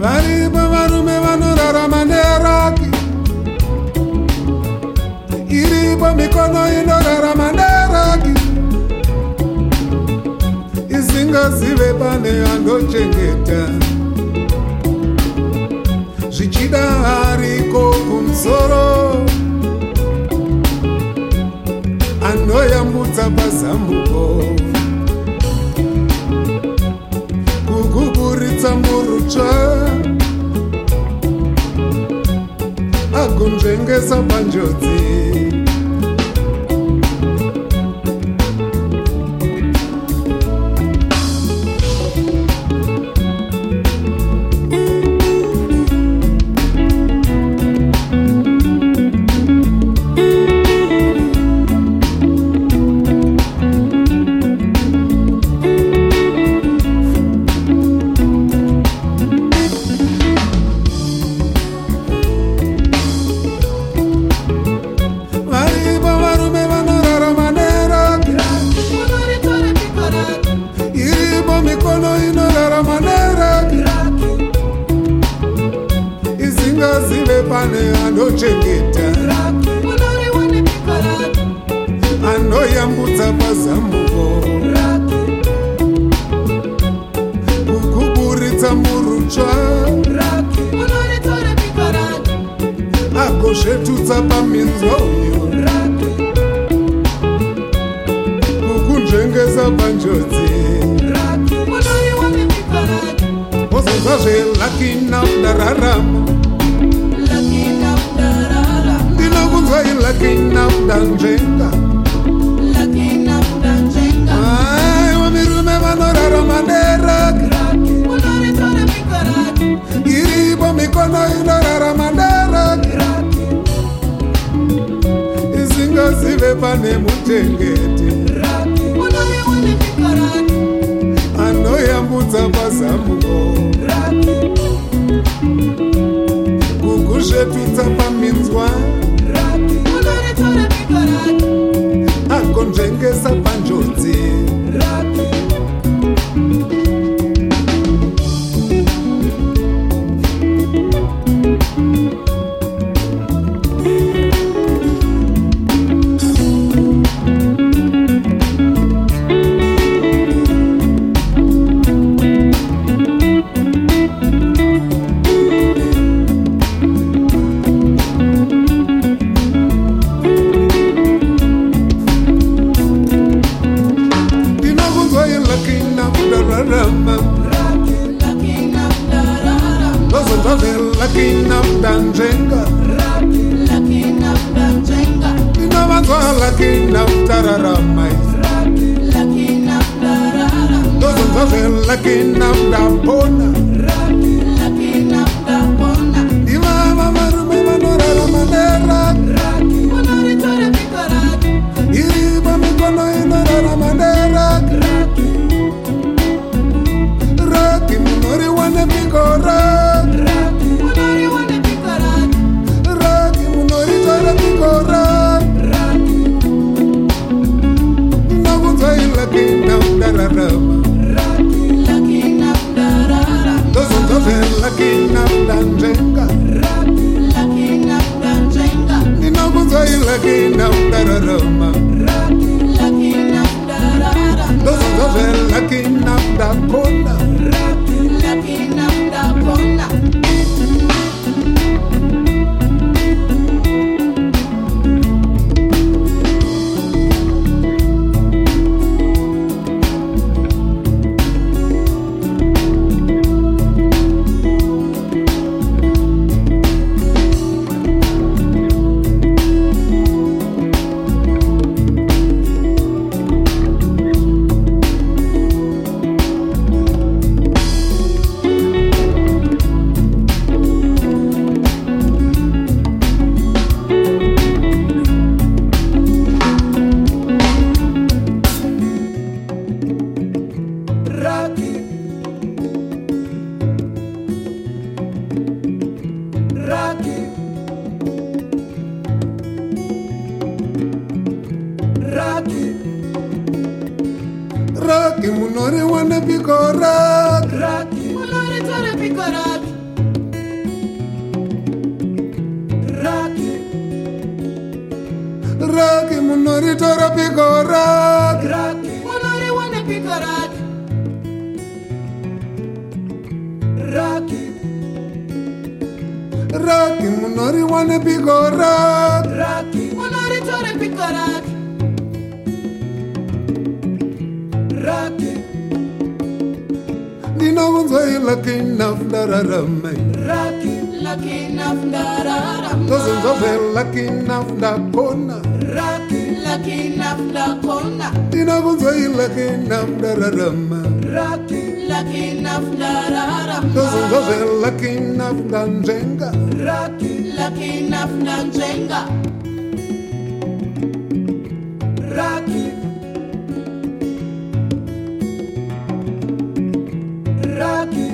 Varipo varume vanorarama neraki, iripo mikono inorarama neraki, isingazive pane anochengeta, zvichida hariko kumsoro, anoyambutsa pazambuko, kukuburitsa murutsva, agonzvengesa panjodzi. Isingazive pane anochengeta, anoyambutsa pazambuko, kukuburitsa murutsva, agozvetutsa paminzwa uyo, kukunzvengesa panjodzi. Ozozvazve lucky now ndararama, ndinokunzwa lucky now ndanzvenga, aiwa mirume vanorarama neraki, iripo mikono inorarama neraki, isingazive pane muchengeti, anoyambutsa pazambuko, kukuzvetutsa paminzwa, agonzvengesa panjodzi. Lucky now ndanzvenga, ndinovanzwa lucky now ndararama, ndozonzwazve lucky now ndapona, ndivava varume vanorarama neraki, iripo mikono inorarama neraki, raki munoriwane pikora, lucky now ndanzvenga, ndinokunzwa lucky now ndararama, ndozonzwazve lucky now ndapona. Raki munore wane piko raki, munore tore piko raki. piko raki. Raki, munori wane piko raki. Raki, Raki munori wane piko raki. raki, munori tore piko raki. Raki, Ndinokunzwa lucky enough ndararama. raki, lucky enough ndararama. Ndozenza lucky enough ndakona. Raki, lucky enough ndakona. Ndinokunzwa lucky enough ndararama. Raki, lucky enough ndararama. Ndozenza lucky enough ndanjenga. Raki, lucky enough ndanjenga. Raki, raki,